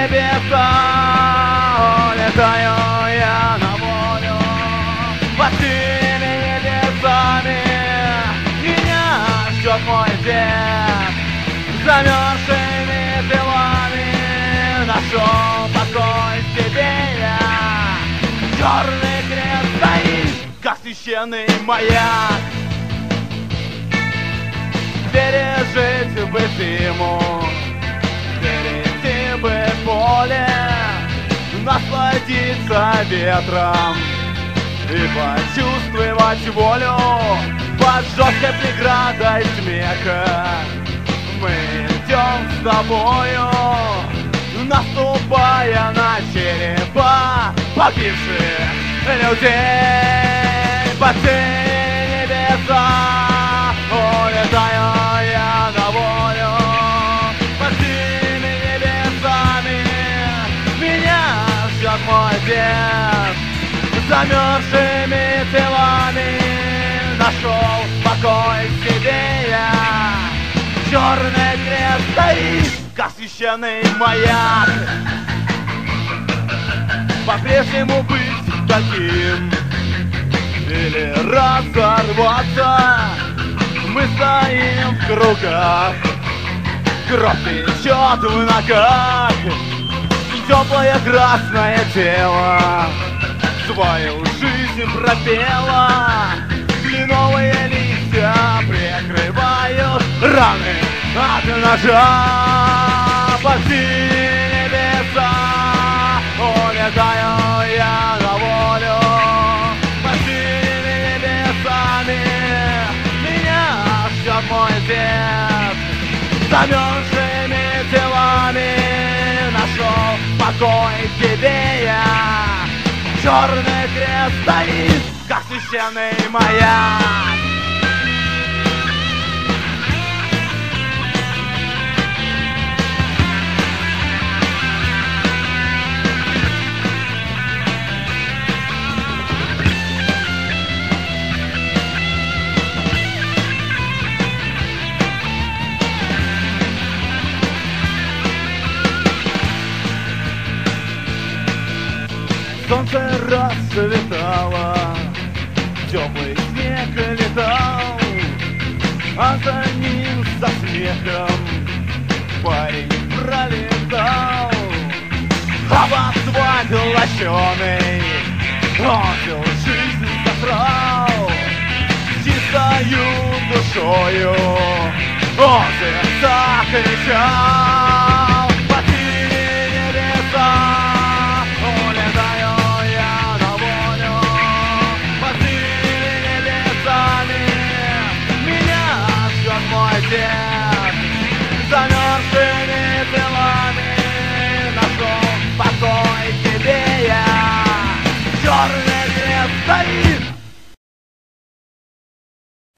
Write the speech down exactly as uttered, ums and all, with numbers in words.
небеса, улетаю я на волю. Под теми небесами меня ждет мой дед. Замерзшими телами нашел покой себе я. Черный крест стоит, как священный маяк. Пережить бы зиму, перейти бы поле, насладиться ветром и почувствовать волю. Под жесткой преградой смеха мы идем с тобою, наступая на черепа погибших людей. Под теми небеса улетаю я на волю. Под теми небесами меня ждет мой дед. Замерзшими телами нашел покой себе я. Черный крест стоит, как священный маяк. По-прежнему быть таким или разорваться. Мы стоим в кругах, кровь течет в ногах. Теплое красное тело свою жизнь пропела. Кленовые листья прикрывают раны от ножа. Под небеса улетаю я на волю. Под небесами меня ждет мой дед. Замерзшими телами нашел покой тебе я. Черный крест стоит, как священный маяк. Солнце расцветало, теплый снег летал, а за ним со смехом парень пролетал. А в асфальт лощеный он всю жизнь засрал. Чистою душою он в сердцах кричал.